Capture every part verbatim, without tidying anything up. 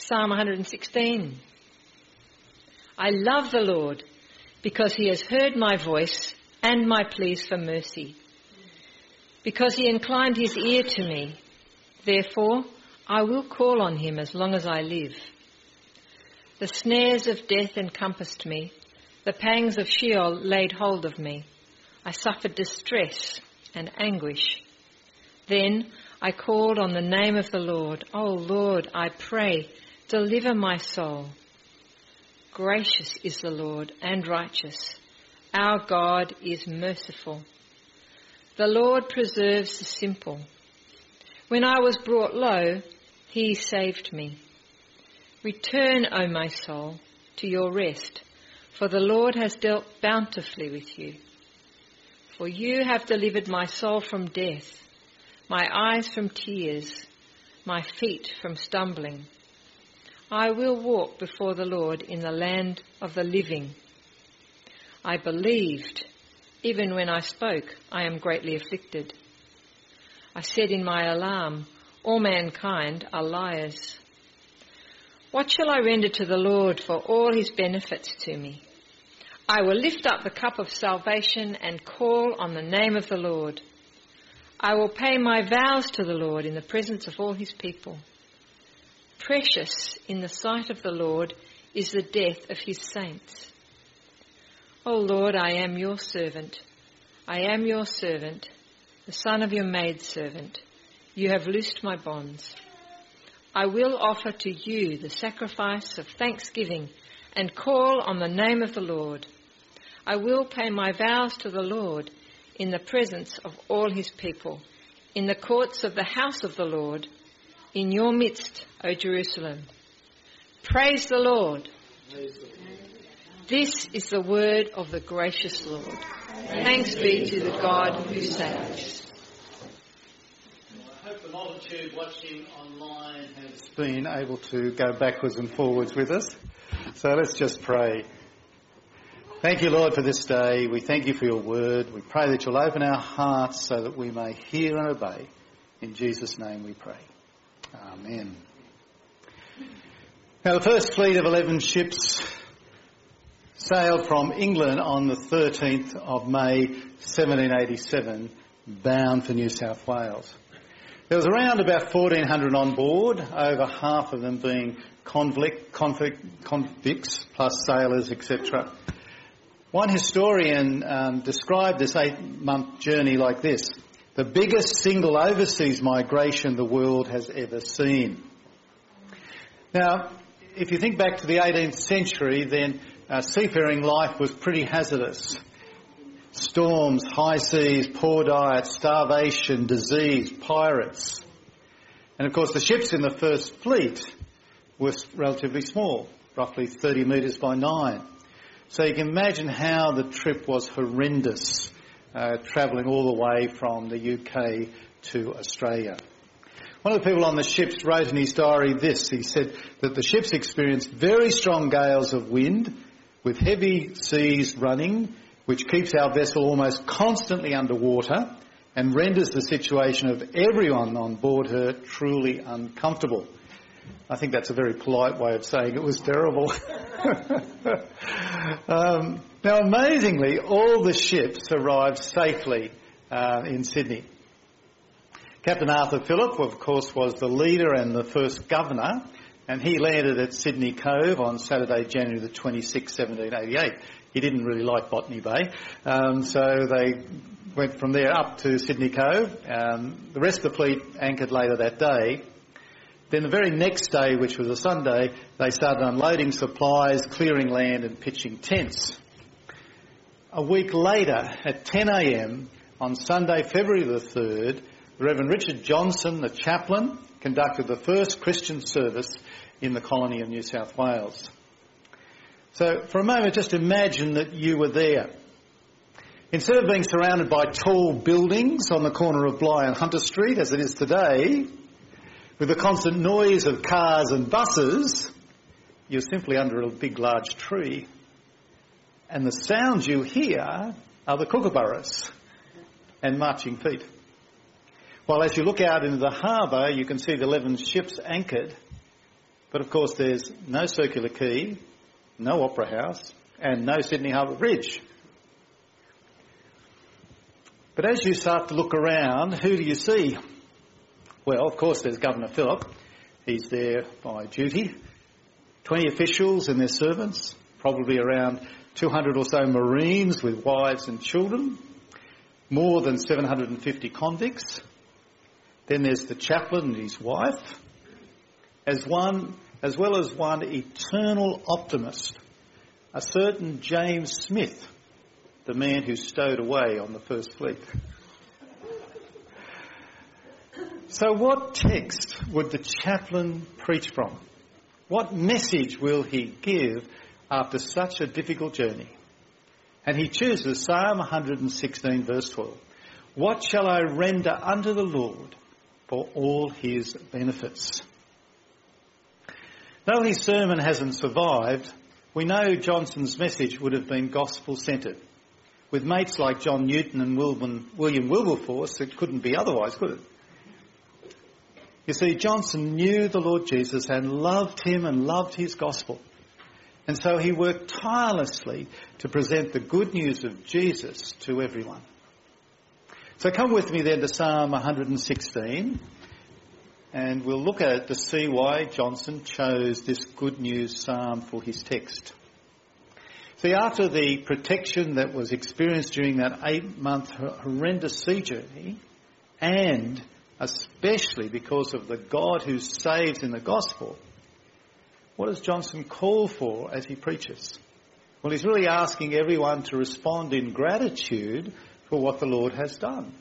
Psalm one hundred sixteen. I love the Lord because he has heard my voice and my pleas for mercy. Because he inclined his ear to me, therefore I will call on him as long as I live. The snares of death encompassed me, the pangs of Sheol laid hold of me. I suffered distress and anguish. Then I called on the name of the Lord. O Lord, I pray, deliver my soul. Gracious is the Lord and righteous. Our God is merciful. The Lord preserves the simple. When I was brought low, he saved me. Return, O my soul, to your rest, for the Lord has dealt bountifully with you. For you have delivered my soul from death, my eyes from tears, my feet from stumbling. I will walk before the Lord in the land of the living. I believed, even when I spoke, I am greatly afflicted. I said in my alarm, all mankind are liars. What shall I render to the Lord for all his benefits to me? I will lift up the cup of salvation and call on the name of the Lord. I will pay my vows to the Lord in the presence of all his people. Precious in the sight of the Lord is the death of his saints. O Lord, I am your servant. I am your servant, the son of your maidservant. You have loosed my bonds. I will offer to you the sacrifice of thanksgiving and call on the name of the Lord. I will pay my vows to the Lord in the presence of all his people, in the courts of the house of the Lord, in your midst, O Jerusalem. Praise the Lord. Praise the Lord. This is the word of the gracious Lord. Thanks be to the God who saves. I hope the multitude watching online has been able to go backwards and forwards with us. So let's just pray. Thank you, Lord, for this day. We thank you for your word. We pray that you'll open our hearts so that we may hear and obey. In Jesus' name we pray. Amen. Now, the first fleet of eleven ships sailed from England on the thirteenth of May seventeen eighty-seven, bound for New South Wales. There was around about fourteen hundred on board, over half of them being convict, convict, convicts plus sailors, et cetera. One historian um, described this eight-month journey like this: the biggest single overseas migration the world has ever seen. Now, if you think back to the eighteenth century, then uh, seafaring life was pretty hazardous. Storms, high seas, poor diet, starvation, disease, pirates. And of course the ships in the first fleet were relatively small, roughly thirty metres by nine. So you can imagine how the trip was horrendous, uh, travelling all the way from the U K to Australia. One of the people on the ships wrote in his diary this. He said that the ships experienced very strong gales of wind with heavy seas running, which keeps our vessel almost constantly underwater and renders the situation of everyone on board her truly uncomfortable. I think that's a very polite way of saying it was terrible. um, now, amazingly, all the ships arrived safely uh, in Sydney. Captain Arthur Phillip, of course, was the leader and the first governor, and he landed at Sydney Cove on Saturday, January the twenty-sixth, seventeen eighty-eight. He didn't really like Botany Bay, um, so they went from there up to Sydney Cove. Um, the rest of the fleet anchored later that day. Then the very next day, which was a Sunday, they started unloading supplies, clearing land and pitching tents. A week later, at ten a.m. on Sunday, February the third, the Reverend Richard Johnson, the chaplain, conducted the first Christian service in the colony of New South Wales. So for a moment, just imagine that you were there. Instead of being surrounded by tall buildings on the corner of Bligh and Hunter Street, as it is today, with the constant noise of cars and buses, you're simply under a big, large tree. And the sounds you hear are the kookaburras and marching feet. While as you look out into the harbour, you can see the eleven ships anchored. But of course there's no Circular Quay, no Opera House, and no Sydney Harbour Bridge. But as you start to look around, who do you see? Well, of course there's Governor Phillip. He's there by duty. twenty officials and their servants, probably around two hundred or so Marines with wives and children, more than seven hundred fifty convicts. Then there's the chaplain and his wife, as one, as well as one eternal optimist, a certain James Smith, the man who stowed away on the First Fleet. So what text would the chaplain preach from? What message will he give after such a difficult journey? And he chooses Psalm one hundred sixteen verse twelve. What shall I render unto the Lord for all his benefits? Though his sermon hasn't survived, we know Johnson's message would have been gospel-centred. With mates like John Newton and William Wilberforce, it couldn't be otherwise, could it? You see, Johnson knew the Lord Jesus and loved him and loved his gospel. And so he worked tirelessly to present the good news of Jesus to everyone. So come with me then to Psalm one hundred sixteen, and we'll look at it to see why Johnson chose this good news psalm for his text. See, after the protection that was experienced during that eight-month horrendous sea journey, and especially because of the God who saves in the gospel, what does Johnson call for as he preaches? Well, he's really asking everyone to respond in gratitude for what the Lord has done,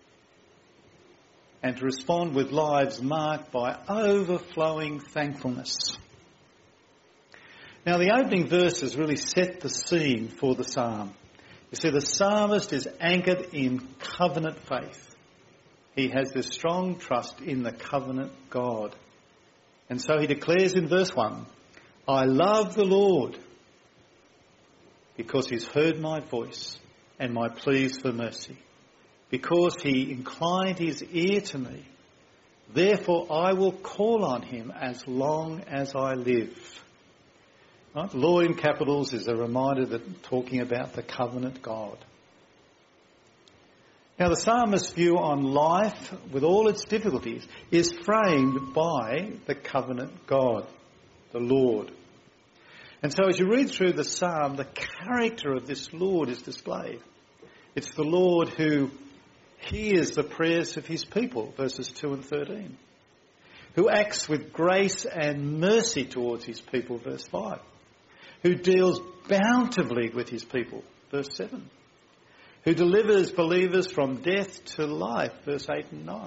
and to respond with lives marked by overflowing thankfulness. Now, the opening verses really set the scene for the psalm. You see, the psalmist is anchored in covenant faith. He has this strong trust in the covenant God. And so he declares in verse one, I love the Lord because he's heard my voice and my pleas for mercy, because he inclined his ear to me. Therefore I will call on him as long as I live. Right? Lord in capitals is a reminder that talking about the covenant God. Now, the psalmist's view on life, with all its difficulties, is framed by the covenant God, the Lord. And so as you read through the psalm, the character of this Lord is displayed. It's the Lord who hears the prayers of his people, verses two and thirteen. Who acts with grace and mercy towards his people, verse five. Who deals bountifully with his people, verse seven. Who delivers believers from death to life, verse eight and nine.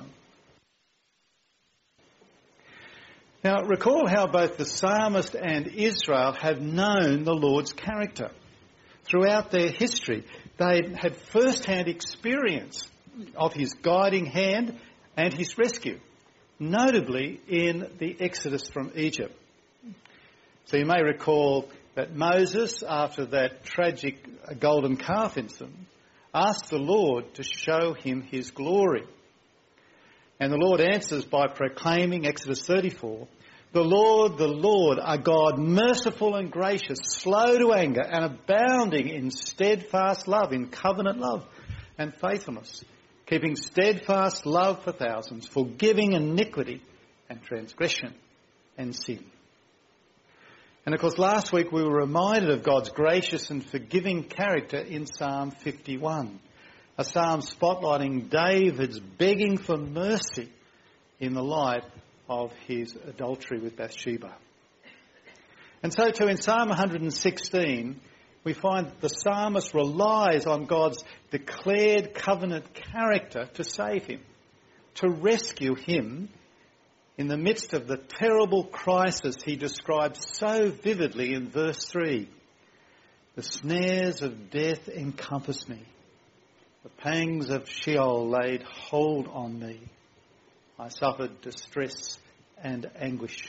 Now, recall how both the psalmist and Israel have known the Lord's character. Throughout their history, they had first-hand experience of his guiding hand and his rescue, notably in the Exodus from Egypt. So you may recall that Moses, after that tragic golden calf incident, asked the Lord to show him his glory. And the Lord answers by proclaiming, Exodus thirty-four, the Lord, the Lord, a God merciful and gracious, slow to anger and abounding in steadfast love, in covenant love and faithfulness, keeping steadfast love for thousands, forgiving iniquity and transgression and sin. And of course, last week we were reminded of God's gracious and forgiving character in Psalm fifty-one, a psalm spotlighting David's begging for mercy in the light of his adultery with Bathsheba. And so too in Psalm one hundred sixteen, we find the psalmist relies on God's declared covenant character to save him, to rescue him in the midst of the terrible crisis he describes so vividly in verse three. The snares of death encompassed me. The pangs of Sheol laid hold on me. I suffered distress and anguish.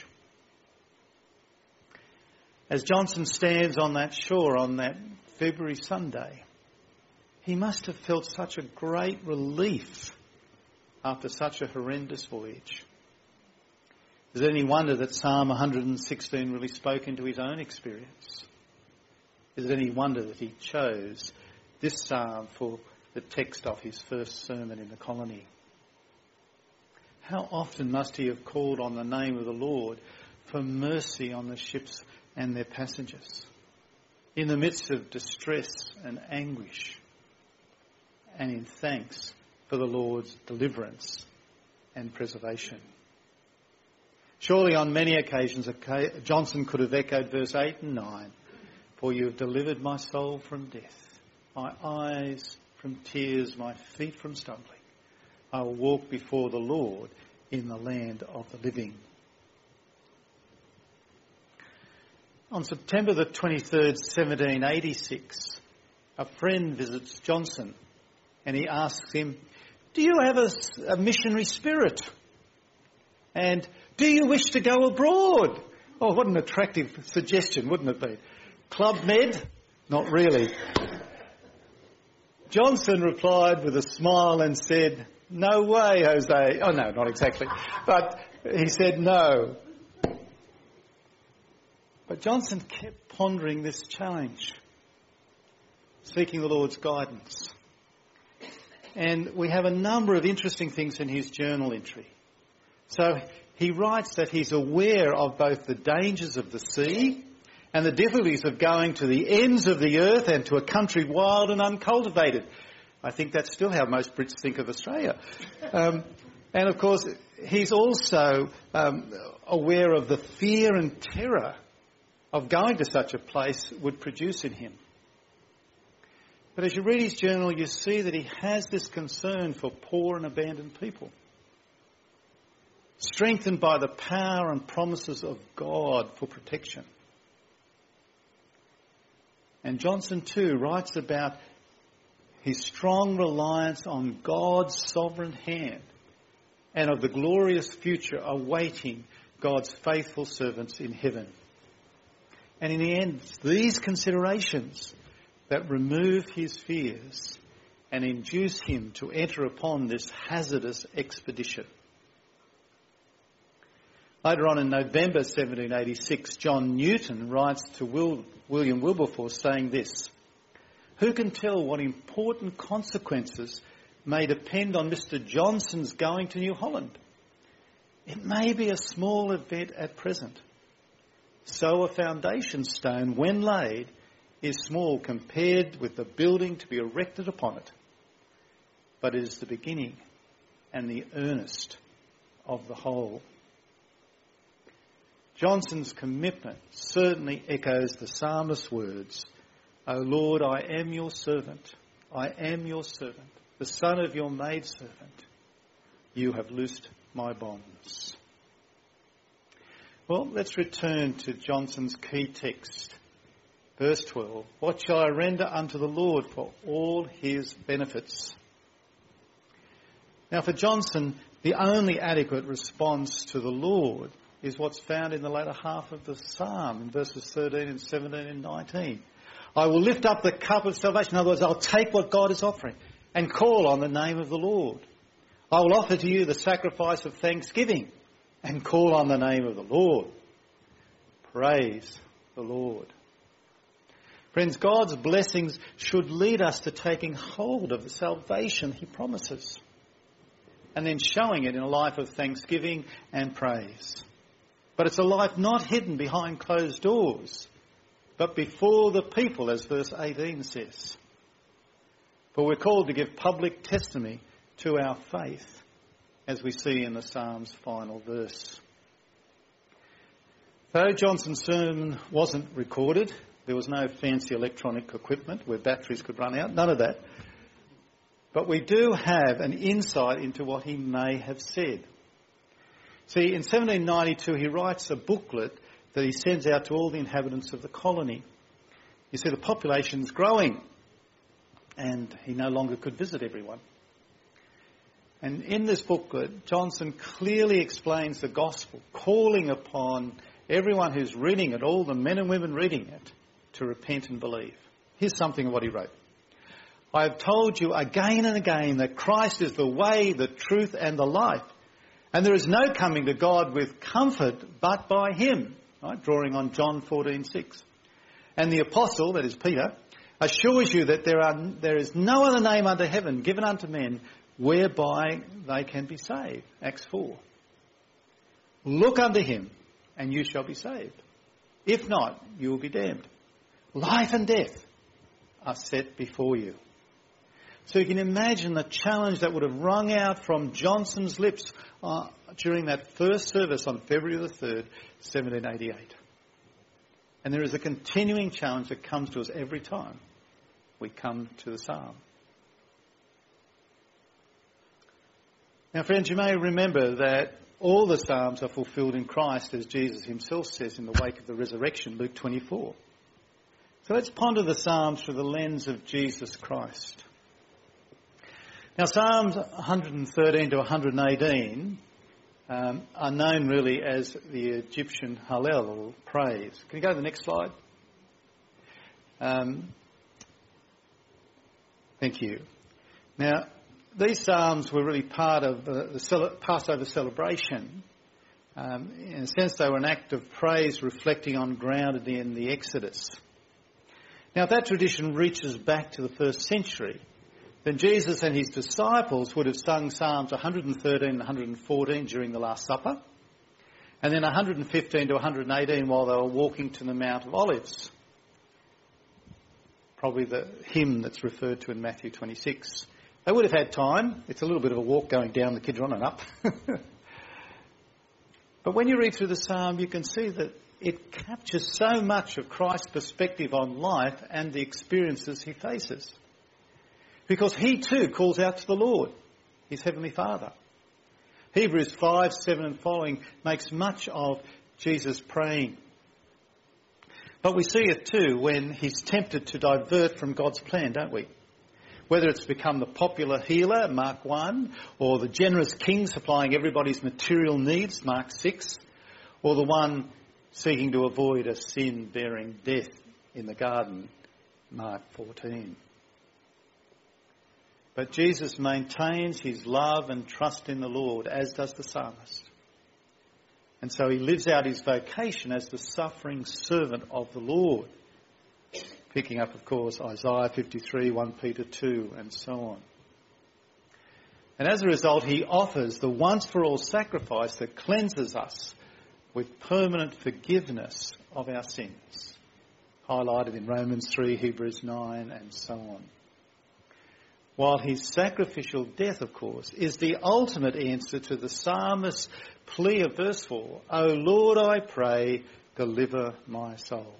As Johnson stands on that shore on that February Sunday, he must have felt such a great relief after such a horrendous voyage. Is it any wonder that Psalm one hundred sixteen really spoke into his own experience? Is it any wonder that he chose this psalm for the text of his first sermon in the colony? How often must he have called on the name of the Lord for mercy on the ships and their passengers, in the midst of distress and anguish, and in thanks for the Lord's deliverance and preservation. Surely on many occasions Johnson could have echoed verse eight and nine, "For you have delivered my soul from death, my eyes from tears, my feet from stumbling. I will walk before the Lord in the land of the living." On September the twenty-third, seventeen eighty-six, a friend visits Johnson and he asks him, "Do you have a, a missionary spirit? And do you wish to go abroad?" Oh, what an attractive suggestion, wouldn't it be? Club Med? Not really. Johnson replied with a smile and said, "No way, Jose." Oh, no, not exactly. But he said no. But Johnson kept pondering this challenge, seeking the Lord's guidance. And we have a number of interesting things in his journal entry. So he writes that he's aware of both the dangers of the sea and the difficulties of going to the ends of the earth and to a country wild and uncultivated. I think that's still how most Brits think of Australia. Um, and of course, he's also um, aware of the fear and terror of going to such a place would produce in him. But as you read his journal, you see that he has this concern for poor and abandoned people, strengthened by the power and promises of God for protection. And Johnson too writes about his strong reliance on God's sovereign hand and of the glorious future awaiting God's faithful servants in heaven. And in the end, these considerations that remove his fears and induce him to enter upon this hazardous expedition. Later on in November seventeen eighty-six, John Newton writes to Will, William Wilberforce saying this, "Who can tell what important consequences may depend on Mister Johnson's going to New Holland? It may be a small event at present. So a foundation stone, when laid, is small compared with the building to be erected upon it. But it is the beginning and the earnest of the whole." Johnson's commitment certainly echoes the psalmist's words, "O Lord, I am your servant. I am your servant, the son of your maidservant. You have loosed my bonds." Well, let's return to Johnson's key text. Verse twelve, "What shall I render unto the Lord for all his benefits?" Now for Johnson, the only adequate response to the Lord is what's found in the latter half of the psalm, in verses thirteen and seventeen and nineteen. "I will lift up the cup of salvation." In other words, I'll take what God is offering and call on the name of the Lord. "I will offer to you the sacrifice of thanksgiving and call on the name of the Lord." Praise the Lord. Friends, God's blessings should lead us to taking hold of the salvation he promises and then showing it in a life of thanksgiving and praise. But it's a life not hidden behind closed doors, but before the people, as verse eighteen says. For we're called to give public testimony to our faith, as we see in the Psalm's final verse. Though Johnson's sermon wasn't recorded, there was no fancy electronic equipment where batteries could run out, none of that. But we do have an insight into what he may have said. See, in seventeen ninety-two, he writes a booklet that he sends out to all the inhabitants of the colony. You see, the population's growing, and he no longer could visit everyone. And in this booklet, Johnson clearly explains the gospel, calling upon everyone who's reading it, all the men and women reading it, to repent and believe. Here's something of what he wrote. "I have told you again and again that Christ is the way, the truth and the life. And there is no coming to God with comfort but by him, right? Drawing on John fourteen six. And the apostle, that is Peter, assures you that there are there is no other name under heaven given unto men whereby they can be saved. Acts four. Look unto him and you shall be saved. If not, you will be damned. Life and death are set before you. So you can imagine the challenge that would have rung out from Johnson's lips uh, during that first service on February the third, seventeen eighty-eight. And there is a continuing challenge that comes to us every time we come to the psalm. Now, friends, you may remember that all the psalms are fulfilled in Christ, as Jesus himself says in the wake of the resurrection, Luke twenty-four. So let's ponder the psalms through the lens of Jesus Christ. Now, Psalms one thirteen to one eighteen um, are known really as the Egyptian Hallel, or praise. Can you go to the next slide? Um, thank you. Now, these psalms were really part of uh, the cel- Passover celebration. Um, in a sense, they were an act of praise reflecting on grounded in the Exodus. Now, if that tradition reaches back to the first century, then Jesus and his disciples would have sung Psalms one thirteen and one fourteen during the Last Supper, and then one fifteen to one eighteen while they were walking to the Mount of Olives. Probably the hymn that's referred to in Matthew twenty-six. They would have had time. It's a little bit of a walk going down the Kidron and up. But when you read through the psalm, you can see that it captures so much of Christ's perspective on life and the experiences he faces. Because he too calls out to the Lord, his heavenly Father. Hebrews five, seven and following makes much of Jesus praying. But we see it too when he's tempted to divert from God's plan, don't we? Whether it's become the popular healer, Mark one, or the generous king supplying everybody's material needs, Mark six, or the one seeking to avoid a sin-bearing death in the garden, Mark fourteen. But Jesus maintains his love and trust in the Lord, as does the psalmist. And so he lives out his vocation as the suffering servant of the Lord. Picking up, of course, Isaiah fifty-three, First Peter two, and so on. And as a result, he offers the once-for-all sacrifice that cleanses us with permanent forgiveness of our sins, highlighted in Romans three, Hebrews nine, and so on. While his sacrificial death, of course, is the ultimate answer to the psalmist's plea of verse four, O Lord, I pray, deliver my soul.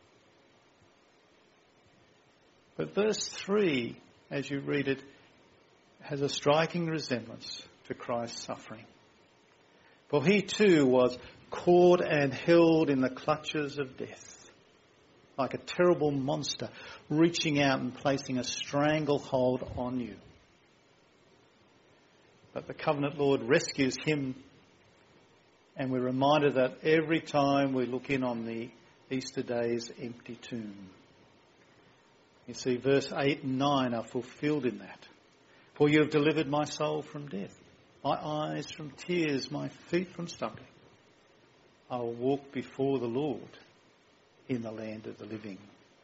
But verse three, as you read it, has a striking resemblance to Christ's suffering. For he too was caught and held in the clutches of death, like a terrible monster reaching out and placing a stranglehold on you. But the covenant Lord rescues him, and we're reminded that every time we look in on the Easter day's empty tomb. You see, verse eight and nine are fulfilled in that. For you have delivered my soul from death, my eyes from tears, my feet from stumbling. I will walk before the Lord in the land of the living.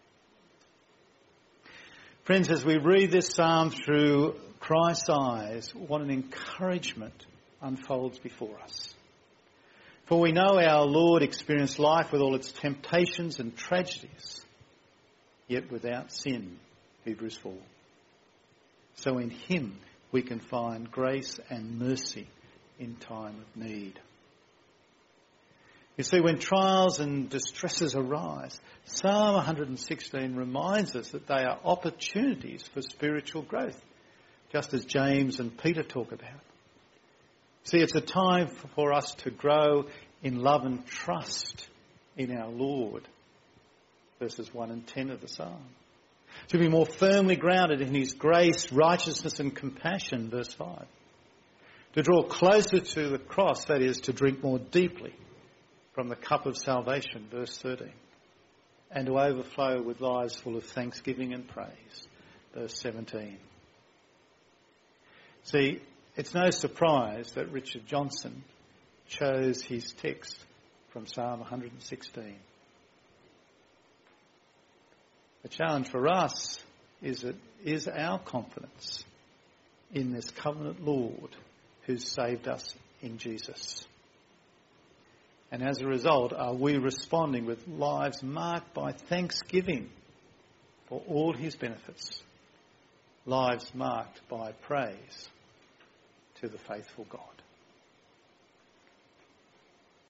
Friends, as we read this psalm through Christ's eyes, what an encouragement unfolds before us. For we know our Lord experienced life with all its temptations and tragedies, yet without sin, Hebrews four. So in him we can find grace and mercy in time of need. You see, when trials and distresses arise, Psalm one sixteen reminds us that they are opportunities for spiritual growth, just as James and Peter talk about. See, it's a time for us to grow in love and trust in our Lord, verses one and ten of the Psalm. To be more firmly grounded in his grace, righteousness and compassion, verse five. To draw closer to the cross, that is, to drink more deeply from the cup of salvation, verse thirteen. And to overflow with lives full of thanksgiving and praise, verse seventeen. See, It's no surprise that Richard Johnson chose his text from Psalm one hundred sixteen. The challenge for us is that is our confidence in this covenant Lord who's saved us in Jesus. And as a result, are we responding with lives marked by thanksgiving for all his benefits, lives marked by praise to the faithful God?